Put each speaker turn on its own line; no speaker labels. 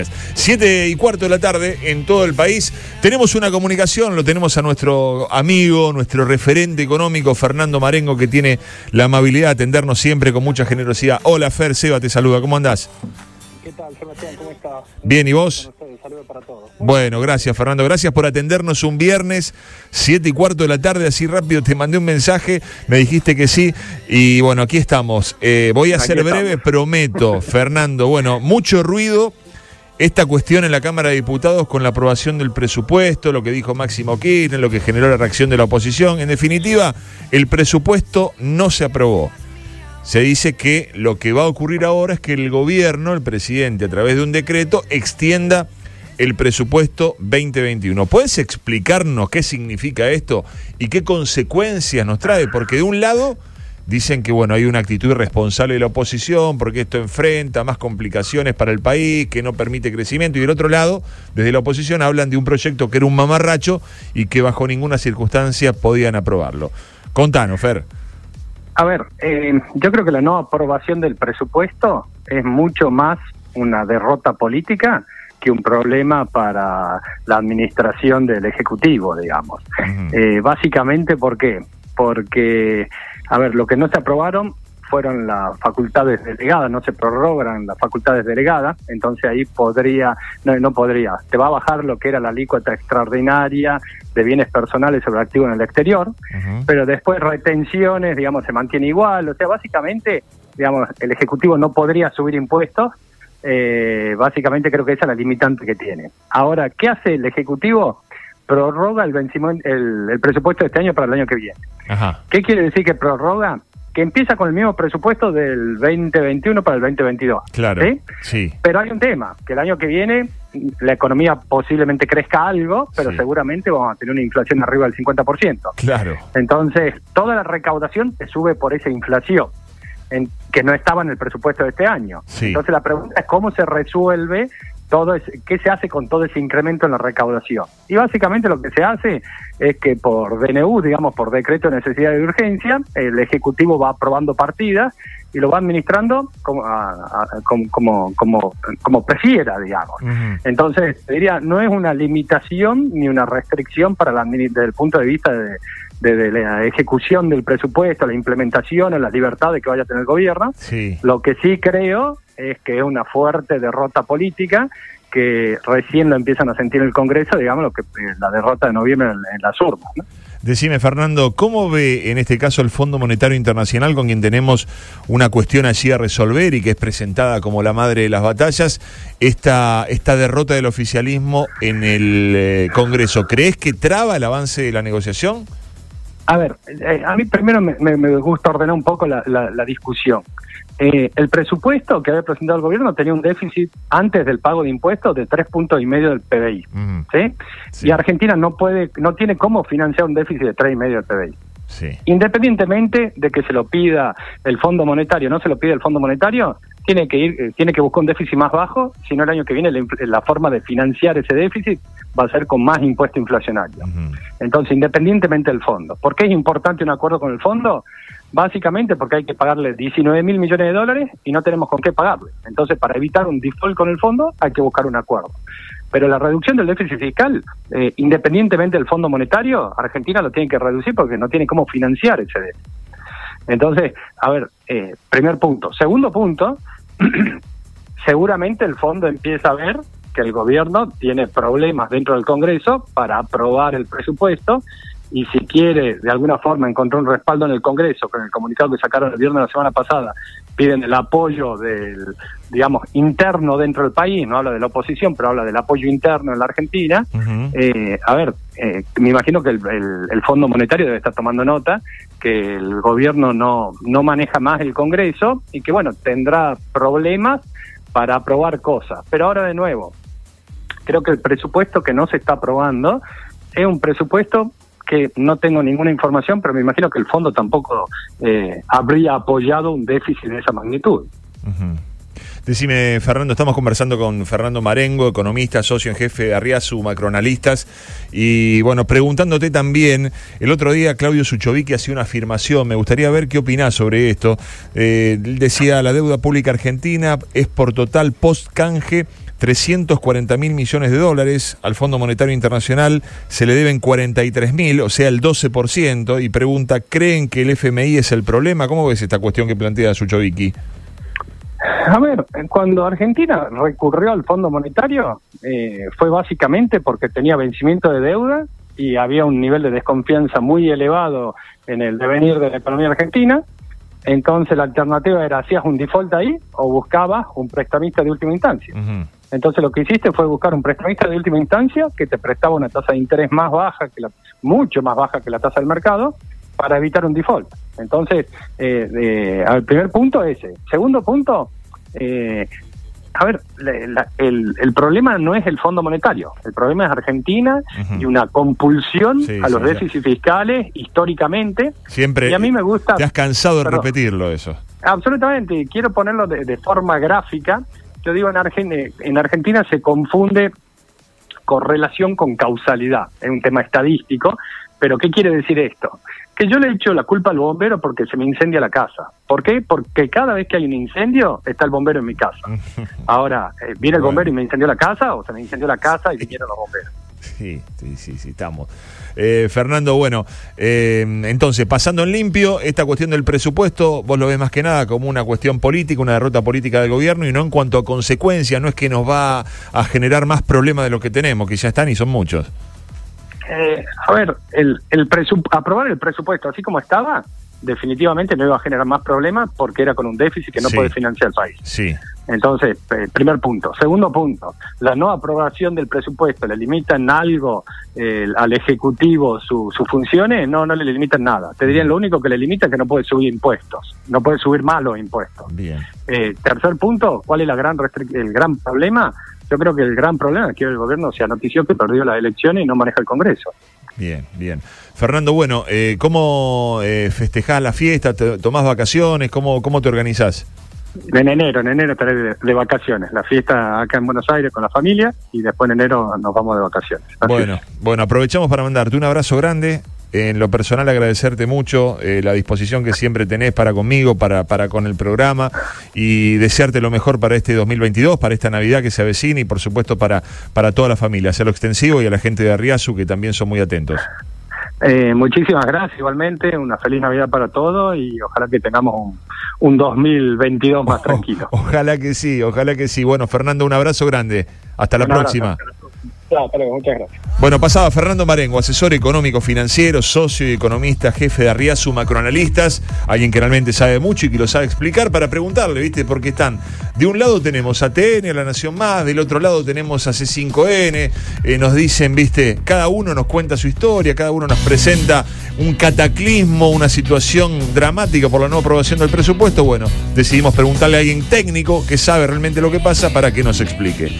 7:15 de la tarde en todo el país. Tenemos una comunicación, lo tenemos a nuestro amigo, nuestro referente económico, Fernando Marengo, que tiene la amabilidad de atendernos siempre con mucha generosidad. Hola, Fer, Seba te saluda, ¿cómo andás?
¿Qué tal, Sebastián? ¿Cómo estás?
Bien, ¿y vos?
Saludos para todos.
Bueno, gracias, Fernando. Gracias por atendernos un viernes, 7:15 de la tarde, así rápido. Te mandé un mensaje, me dijiste que sí. Y bueno, aquí estamos. Voy a ser breve, prometo, Fernando. Bueno, mucho ruido. Esta cuestión en la Cámara de Diputados con la aprobación del presupuesto, lo que dijo Máximo Kirchner, lo que generó la reacción de la oposición. En definitiva, el presupuesto no se aprobó. Se dice que lo que va a ocurrir ahora es que el gobierno, el presidente, a través de un decreto, extienda el presupuesto 2021. ¿Puedes explicarnos qué significa esto y qué consecuencias nos trae? Porque de un lado dicen que bueno, hay una actitud irresponsable de la oposición porque esto enfrenta más complicaciones para el país, que no permite crecimiento, y del otro lado, desde la oposición hablan de un proyecto que era un mamarracho y que bajo ninguna circunstancia podían aprobarlo. Contanos, Fer.
A ver, yo creo que la no aprobación del presupuesto es mucho más una derrota política que un problema para la administración del Ejecutivo, digamos. Básicamente, ¿por qué? Porque, a ver, lo que no se aprobaron fueron las facultades delegadas, no se prorrogan las facultades delegadas, entonces ahí no podría, te va a bajar lo que era la alícuota extraordinaria de bienes personales sobre activos en el exterior, pero después retenciones, digamos, se mantiene igual, o sea, básicamente, digamos, el Ejecutivo no podría subir impuestos, básicamente creo que esa es la limitante que tiene. Ahora, ¿qué hace el Ejecutivo? Prorroga el vencimiento, el presupuesto de este año para el año que viene. ¿Qué quiere decir que prorroga? Que empieza con el mismo presupuesto del 2021 para el 2022.
Claro, sí.
Pero hay un tema, que el año que viene la economía posiblemente crezca algo, pero seguramente vamos a tener una inflación arriba del 50%.
Claro.
Entonces, toda la recaudación se sube por esa inflación, que no estaba en el presupuesto de este año.
Sí.
Entonces, la pregunta es cómo se resuelve qué se hace con todo ese incremento en la recaudación. Y básicamente lo que se hace es que por DNU, digamos, por decreto de necesidad de urgencia, el Ejecutivo va aprobando partidas y lo va administrando como prefiera, digamos. Entonces, diría, no es una limitación ni una restricción desde el punto de vista de la ejecución del presupuesto, la implementación, la libertad de que vaya a tener el gobierno. Sí. Lo que sí creo es que es una fuerte derrota política que recién lo empiezan a sentir en el Congreso, digamos, la derrota de noviembre en las urnas, ¿no?
Decime, Fernando, ¿cómo ve en este caso el Fondo Monetario Internacional, con quien tenemos una cuestión allí a resolver y que es presentada como la madre de las batallas, esta derrota del oficialismo en el Congreso? ¿Crees que traba el avance de la negociación?
A ver, a mí primero me gusta ordenar un poco la discusión. El presupuesto que había presentado el gobierno tenía un déficit antes del pago de impuestos de 3,5 puntos del PBI, ¿sí? Sí. Y Argentina no tiene cómo financiar un déficit de 3,5 del PBI. Sí. Independientemente de que se lo pida el Fondo Monetario, no se lo pide el Fondo Monetario, tiene que buscar un déficit más bajo, si no el año que viene la forma de financiar ese déficit va a ser con más impuesto inflacionario. Entonces, independientemente del fondo. ¿Por qué es importante un acuerdo con el fondo? Básicamente porque hay que pagarle 19.000 millones de dólares y no tenemos con qué pagarle. Entonces, para evitar un default con el fondo, hay que buscar un acuerdo. Pero la reducción del déficit fiscal, independientemente del Fondo Monetario, Argentina lo tiene que reducir porque no tiene cómo financiar ese déficit. Entonces, a ver, primer punto. Segundo punto, seguramente el fondo empieza a ver que el gobierno tiene problemas dentro del Congreso para aprobar el presupuesto, y si quiere de alguna forma encontrar un respaldo en el Congreso, con el comunicado que sacaron el viernes de la semana pasada, piden el apoyo interno dentro del país, no habla de la oposición, pero habla del apoyo interno en la Argentina. Me imagino que el Fondo Monetario debe estar tomando nota, que el gobierno no maneja más el Congreso y que, bueno, tendrá problemas para aprobar cosas. Pero ahora, de nuevo, creo que el presupuesto que no se está aprobando es un presupuesto que no tengo ninguna información, pero me imagino que el fondo tampoco habría apoyado un déficit de esa magnitud.
Decime, Fernando, estamos conversando con Fernando Marengo, economista, socio en jefe de Arriazu, macroanalistas, y bueno, preguntándote también, el otro día Claudio Suchovicki hacía una afirmación, me gustaría ver qué opinás sobre esto. Él decía, la deuda pública argentina es por total post-canje 340.000 millones de dólares, al Fondo Monetario Internacional se le deben 43.000, o sea, el 12%, y pregunta, ¿creen que el FMI es el problema? ¿Cómo ves esta cuestión que plantea Suchovicki?
A ver, cuando Argentina recurrió al Fondo Monetario, fue básicamente porque tenía vencimiento de deuda y había un nivel de desconfianza muy elevado en el devenir de la economía argentina. Entonces la alternativa era, hacías un default ahí o buscabas un prestamista de última instancia. Entonces lo que hiciste fue buscar un prestamista de última instancia que te prestaba una tasa de interés más baja, mucho más baja que la tasa del mercado, para evitar un default. Entonces, el primer punto es ese. Segundo punto, a ver, el problema no es el Fondo Monetario, el problema es Argentina y una compulsión a los déficits fiscales históricamente.
Siempre.
Y a mí me gusta.
Te has cansado de repetirlo eso.
Absolutamente, quiero ponerlo de forma gráfica. Yo digo, en Argentina se confunde correlación con causalidad, es un tema estadístico, pero ¿qué quiere decir esto? Que yo le echo la culpa al bombero porque se me incendia la casa. ¿Por qué? Porque cada vez que hay un incendio está el bombero en mi casa. Ahora, ¿viene el bombero y me incendió la casa o se me incendió la casa y vinieron los bomberos?
Sí, estamos. Fernando, bueno, entonces, pasando en limpio, esta cuestión del presupuesto, vos lo ves más que nada como una cuestión política, una derrota política del gobierno, y no en cuanto a consecuencia, no es que nos va a generar más problemas de lo que tenemos, que ya están y son muchos.
A ver, aprobar el presupuesto así como estaba, definitivamente no iba a generar más problemas porque era con un déficit que no puede financiar el país.
Sí.
Entonces, primer punto. Segundo punto, la no aprobación del presupuesto, ¿le limitan algo al Ejecutivo sus funciones? No le limitan nada. Te dirían lo único que le limita es que no puede subir impuestos, no puede subir más los impuestos.
Bien.
Tercer punto, ¿cuál es el gran problema? Yo creo que el gran problema es que el gobierno se anotició que perdió las elecciones y no maneja el Congreso.
Bien. Fernando, bueno, ¿cómo festejás la fiesta? ¿Tomás vacaciones? ¿Cómo te organizás?
En enero estaré de vacaciones. La fiesta acá en Buenos Aires con la familia y después en enero nos vamos de vacaciones. Bueno, aprovechamos para mandarte un abrazo grande. En lo personal, agradecerte mucho la disposición que siempre tenés para conmigo, para con el programa, y desearte lo mejor para este 2022, para esta Navidad que se avecina y por supuesto para toda la familia, hacia lo extensivo, y a la gente de Arriazu que también son muy atentos. Muchísimas gracias, igualmente, una feliz Navidad para todos y ojalá que tengamos un 2022 más tranquilo.
Ojalá que sí. Bueno, Fernando, un abrazo grande. Hasta la próxima.
Muchas gracias.
Bueno, pasaba Fernando Marengo, asesor económico financiero, socio y economista, jefe de Arriazu Macroanalistas, alguien que realmente sabe mucho y que lo sabe explicar, para preguntarle, ¿viste? Porque están, de un lado tenemos a TN, a La Nación Más, del otro lado tenemos a C5N, nos dicen, ¿viste? Cada uno nos cuenta su historia, cada uno nos presenta un cataclismo, una situación dramática por la no aprobación del presupuesto. Bueno, decidimos preguntarle a alguien técnico que sabe realmente lo que pasa para que nos explique.